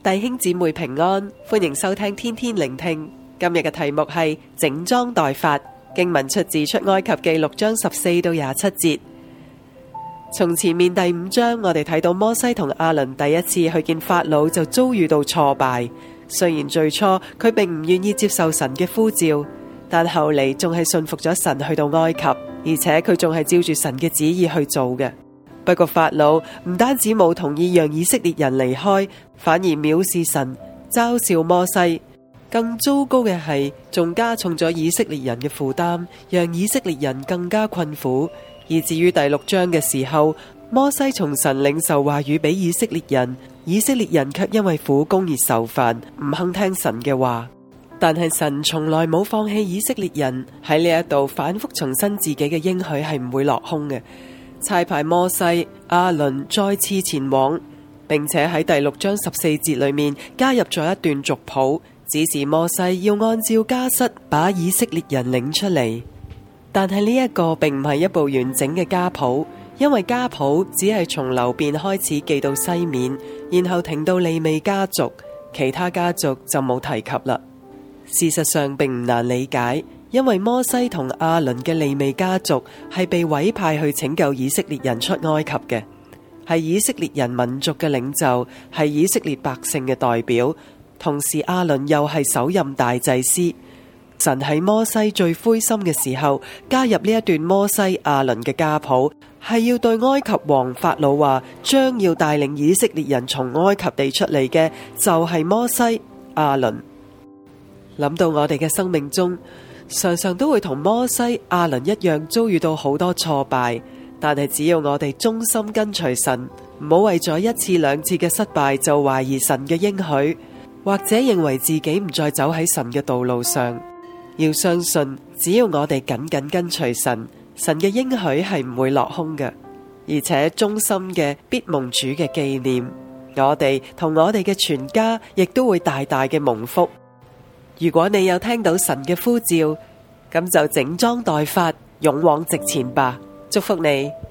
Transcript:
弟兄姊妹平安，歡迎收聽天天聆聽。今日嘅題目係整裝待發，經文出自出埃及記6章14到27節。從前面第5章，我哋睇到摩西同亞倫第一次去見法老就遭遇到挫敗。雖然最初佢並唔願意接受神嘅呼召，但後嚟仲係信服咗神去到埃及，而且佢仲係照住神嘅旨意去做嘅。不過法老唔單止冇同意讓以色列人離開，反而藐視神，嘲笑摩西。更糟糕嘅係，仲加重咗以色列人嘅負擔，讓以色列人更加困苦。以至於第6章嘅時候，摩西從神領受話語俾以色列人，以色列人卻因為苦工而受煩，唔肯聽神嘅話。但係神從來冇放棄以色列人，喺呢一度反覆重申自己嘅應許係唔會落空嘅。差派摩西、亞倫再次前往，並且喺第6章14節裏面加入咗一段族譜，指示摩西要按照家室把以色列人領出嚟。但係呢一個並唔係一部完整嘅家譜，因為家譜只係從流便開始記到西面，然後停到利未家族，其他家族就冇提及啦。事實上並唔難理解，因為摩西同亞倫嘅利未家族係被委派去拯救以色列人出埃及嘅，係以色列人民族嘅領袖，係以色列百姓嘅代表。同時亞倫又係首任大祭司。神喺摩西最灰心嘅時候加入呢一段摩西亞倫嘅家譜，係要對埃及王法老話，將要帶領以色列人從埃及地出嚟嘅就係摩西亞倫。諗到我哋嘅生命中常常都會同摩西亞倫一樣遭遇到好多挫敗，但係只要我哋忠心跟隨神，唔好為咗一次兩次嘅失敗就懷疑神嘅應許，或者認為自己唔再走喺神嘅道路上。要相信，只要我哋緊緊跟隨神，神嘅應許係唔會落空嘅，而且忠心嘅必蒙主嘅紀念。我哋同我哋嘅全家亦都會大大嘅蒙福。如果你有聽到神嘅呼召，咁就整裝待發，勇往直前吧。祝福你。